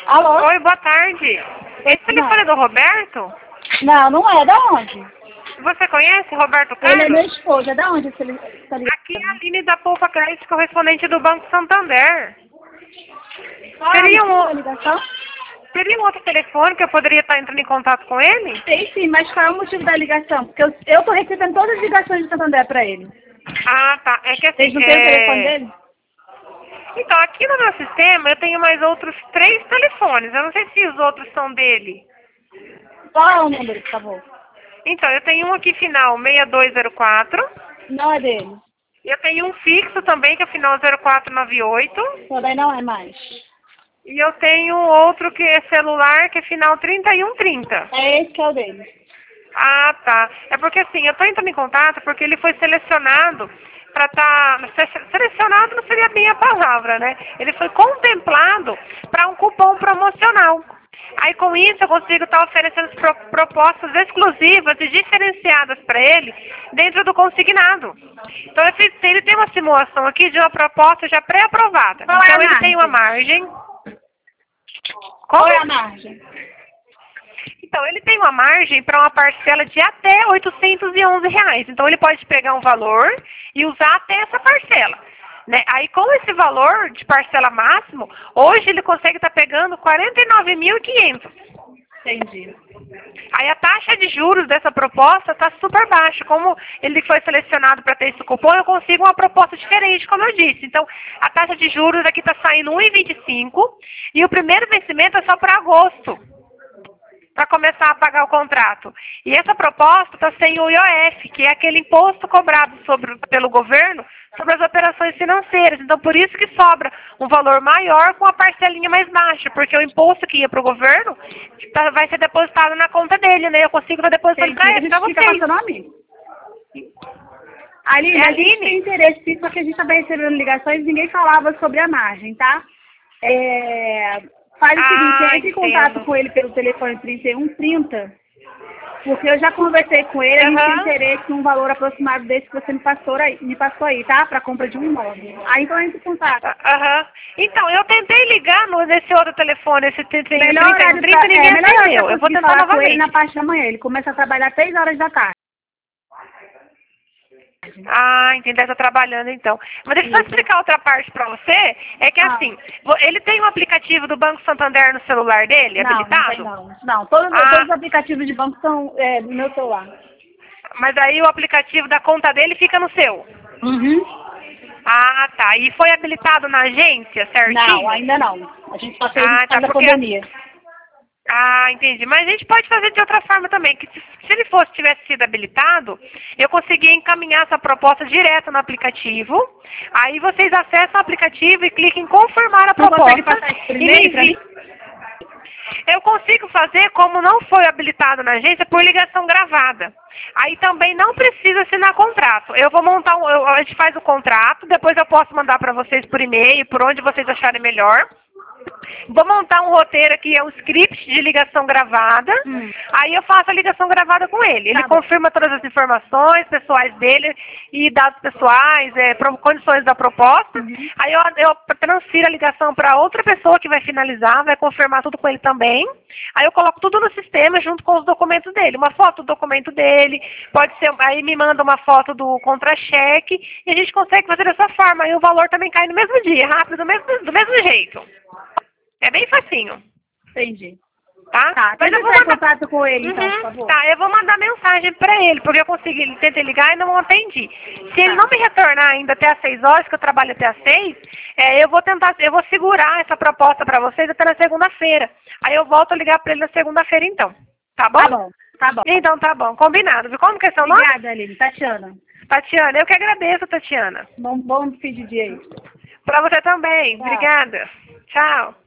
Alô? Oi, boa tarde. Esse telefone é do Roberto? Não, não é. Da onde? Você conhece Roberto Ele é meu Carlos? esposo. É da onde esse tá ligado? Aqui é a Aline da Poupa Crédito, correspondente do Banco Santander. Qual é Teria o motivo da um, ligação? teria um outro telefone que eu poderia estar entrando em contato com ele? Tem sim, mas qual é o motivo da ligação? Porque eu tô recebendo todas as ligações de Santander pra ele. Ah, tá. É que Vocês assim, não têm o telefone dele? Então, aqui no meu sistema eu tenho mais outros 3 telefones. Eu não sei se os outros são dele. Qual é o número, por favor? Então, eu tenho um aqui final 6204. Não é dele. Eu tenho um fixo também, que é final 0498. Só daí não é mais. E eu tenho outro que é celular, que é final 3130. É esse que é o dele. Ah, tá. É porque assim, eu estou entrando em contato porque ele foi selecionado para estar... Selecionado não seria bem a palavra, né? Ele foi contemplado para um cupom promocional. Aí com isso eu consigo estar oferecendo propostas exclusivas e diferenciadas para ele dentro do consignado. Então ele tem uma simulação aqui de uma proposta já pré-aprovada. Qual é Então a ele tem uma margem. Qual é a margem? Então, ele tem uma margem para uma parcela de até R$ 811 reais. Então, ele pode pegar um valor e usar até essa parcela. Né? Aí, com esse valor de parcela máximo, hoje ele consegue estar pegando R$ 49.500. Entendi. Aí, a taxa de juros dessa proposta está super baixa. Como ele foi selecionado para ter esse cupom, eu consigo uma proposta diferente, como eu disse. Então, a taxa de juros aqui está saindo 1,25 e o primeiro vencimento é só para agosto, para começar a pagar o contrato. E essa proposta está sem o IOF, que é aquele imposto cobrado pelo governo sobre as operações financeiras. Então, por isso que sobra um valor maior com a parcelinha mais baixa, porque o imposto que ia para o governo vai ser depositado na conta dele, né? Eu consigo depositar Entendi. A para gente fica vocês. passando a mim. Aline, É a gente Aline? tem interesse sim, porque a gente estava recebendo ligações e ninguém falava sobre a margem, tá? Faz o seguinte, entre em contato entendo. com ele pelo telefone 3130, porque eu já conversei com ele, a gente tem interesse num valor aproximado desse que você me passou aí, tá? Para compra de um imóvel. Aí então entre em contato. Aham. Então, eu tentei ligar nesse outro telefone, esse 30 e Melhor horário 30 e ninguém melhor horário atendeu. pra Eu vou conseguir tentar falar com ele novamente. na parte da manhã. Ele começa a trabalhar às 6 horas da tarde. Ah, entendi, está trabalhando então. Mas deixa eu só explicar outra parte para você. É que assim, ele tem um aplicativo do Banco Santander no celular dele, habilitado? Não. Todos os aplicativos de banco são do meu celular. Mas aí o aplicativo da conta dele fica no seu? Uhum. Ah, tá. E foi habilitado na agência, certinho? Não, ainda não. A gente só fez Ah, por causa da porque... pandemia. Ah, entendi. Mas a gente pode fazer de outra forma também, que se ele tivesse sido habilitado, eu conseguia encaminhar essa proposta direto no aplicativo. Aí vocês acessam o aplicativo e clicam em confirmar a Não proposta. consegue passar isso por e-mail pra mim? Eu consigo fazer, como não foi habilitado na agência, por ligação gravada. Aí também não precisa assinar contrato. Eu vou montar a gente faz o contrato, depois eu posso mandar para vocês por e-mail, por onde vocês acharem melhor. Vou montar um roteiro aqui, é um script de ligação gravada. Aí eu faço a ligação gravada com ele. Ele confirma todas as informações pessoais dele e dados pessoais, condições da proposta. Aí eu transfiro a ligação para outra pessoa que vai finalizar, vai confirmar tudo com ele também. Aí eu coloco tudo no sistema junto com os documentos dele. Uma foto do documento dele, pode ser, aí me manda uma foto do contra-cheque e a gente consegue fazer dessa forma. Aí o valor também cai no mesmo dia, rápido, do mesmo jeito. É bem facinho. Entendi. Tá? Mas eu vou mandar contato com ele, então, por favor. Tá, eu vou mandar mensagem pra ele, porque eu consegui, tentei ligar e não atendi. Se ele não me retornar ainda até às 6 horas, que eu trabalho até às 6, eu vou segurar essa proposta pra vocês até na segunda-feira. Aí eu volto a ligar pra ele na segunda-feira, então. Tá bom? Tá bom. Então tá bom, combinado. Viu? Como que é seu nome? Obrigada, Aline. Tatiana. Tatiana, eu que agradeço, Tatiana. Bom fim de dia aí. Pra você também. Obrigada. Tchau.